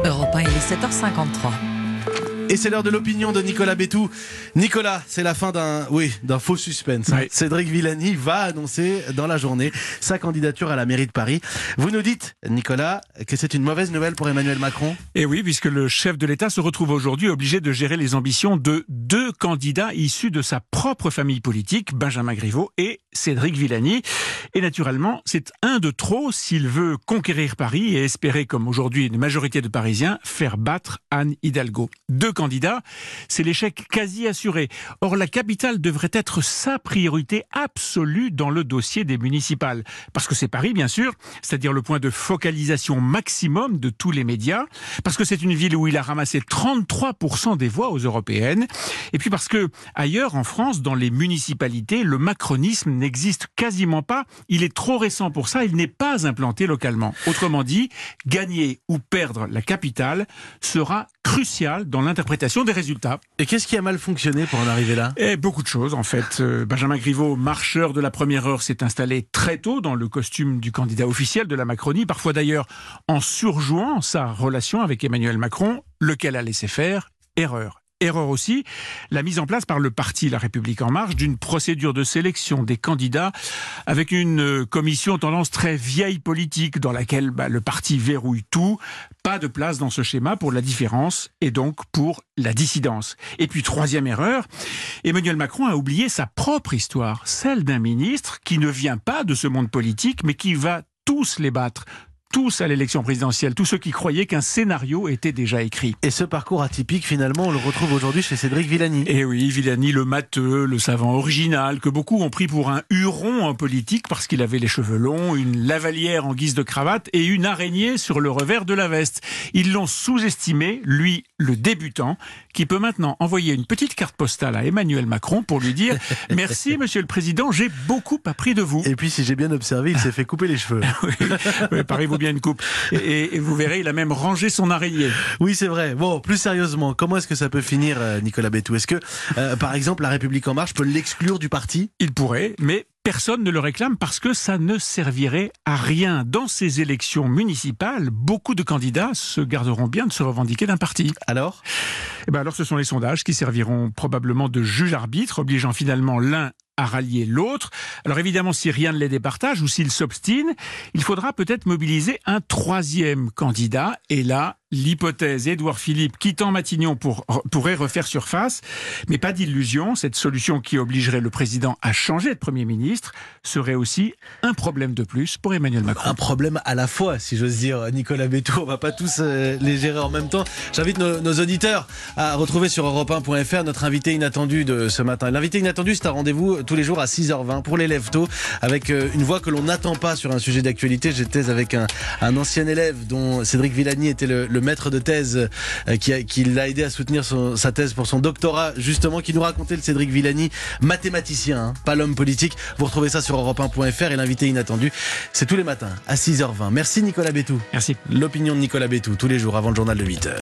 Europe 1, il est 7h53. Et c'est l'heure de l'opinion de Nicolas Bétou. Nicolas, c'est la fin d'un faux suspense. Oui. Cédric Villani va annoncer dans la journée sa candidature à la mairie de Paris. Vous nous dites, Nicolas, que c'est une mauvaise nouvelle pour Emmanuel Macron? Et oui, puisque le chef de l'État se retrouve aujourd'hui obligé de gérer les ambitions de deux candidats issus de sa propre famille politique, Benjamin Griveaux et Cédric Villani. Et naturellement, c'est un de trop s'il veut conquérir Paris et espérer, comme aujourd'hui une majorité de Parisiens, faire battre Anne Hidalgo. Deux candidats, c'est l'échec quasi assuré. Or, la capitale devrait être sa priorité absolue dans le dossier des municipales. Parce que c'est Paris, bien sûr, c'est-à-dire le point de focalisation maximum de tous les médias. Parce que c'est une ville où il a ramassé 33% des voix aux européennes. Et puis parce que, ailleurs en France, dans les municipalités, le macronisme n'existe quasiment pas. Il est trop récent pour ça, il n'est pas implanté localement. Autrement dit, gagner ou perdre la capitale sera crucial dans l'interprétation des résultats. Et qu'est-ce qui a mal fonctionné pour en arriver là? Et beaucoup de choses, en fait. Benjamin Griveaux, marcheur de la première heure, s'est installé très tôt dans le costume du candidat officiel de la Macronie, parfois d'ailleurs en surjouant sa relation avec Emmanuel Macron, lequel a laissé faire. Erreur. Erreur aussi, la mise en place par le parti La République En Marche d'une procédure de sélection des candidats avec une commission tendance très vieille politique dans laquelle le parti verrouille tout. Pas de place dans ce schéma pour la différence et donc pour la dissidence. Et puis troisième erreur, Emmanuel Macron a oublié sa propre histoire, celle d'un ministre qui ne vient pas de ce monde politique mais qui va tous les battre. Tous à l'élection présidentielle, tous ceux qui croyaient qu'un scénario était déjà écrit. Et ce parcours atypique, finalement, on le retrouve aujourd'hui chez Cédric Villani. Et oui, Villani, le matheux, le savant original, que beaucoup ont pris pour un huron en politique parce qu'il avait les cheveux longs, une lavalière en guise de cravate et une araignée sur le revers de la veste. Ils l'ont sous-estimé, lui, le débutant, qui peut maintenant envoyer une petite carte postale à Emmanuel Macron pour lui dire « Merci, Monsieur le Président, j'ai beaucoup appris de vous ». Et puis, si j'ai bien observé, il s'est fait couper les cheveux. Oui, parez-vous bien une coupe. Et vous verrez, il a même rangé son araignée. Oui, c'est vrai. Bon, plus sérieusement, comment est-ce que ça peut finir, Nicolas Bétou? Est-ce que, par exemple, La République En Marche peut l'exclure du parti? Il pourrait, mais personne ne le réclame parce que ça ne servirait à rien. Dans ces élections municipales, beaucoup de candidats se garderont bien de se revendiquer d'un parti. Alors? Alors, ce sont les sondages qui serviront probablement de juge-arbitre, obligeant finalement l'un à rallier l'autre. Alors évidemment, si rien ne les départage ou s'ils s'obstinent, il faudra peut-être mobiliser un troisième candidat. Et là, l'hypothèse Édouard Philippe quittant Matignon pourrait refaire surface. Mais pas d'illusion, cette solution qui obligerait le président à changer de Premier ministre serait aussi un problème de plus pour Emmanuel Macron. Un problème à la fois, si j'ose dire, Nicolas Bétou. On va pas tous les gérer en même temps. J'invite nos auditeurs à retrouver sur europe1.fr notre invité inattendu de ce matin. L'invité inattendu, c'est un rendez-vous tous les jours à 6h20 pour les lève-tôt avec une voix que l'on n'attend pas sur un sujet d'actualité. J'étais avec un ancien élève dont Cédric Villani était le maître de thèse qui l'a aidé à soutenir sa thèse pour son doctorat, justement, qui nous racontait le Cédric Villani, mathématicien, pas l'homme politique. Vous retrouvez ça sur europe1.fr et l'invité inattendu, c'est tous les matins à 6h20. Merci Nicolas Bétou. Merci. L'opinion de Nicolas Bétou tous les jours avant le journal de 8h.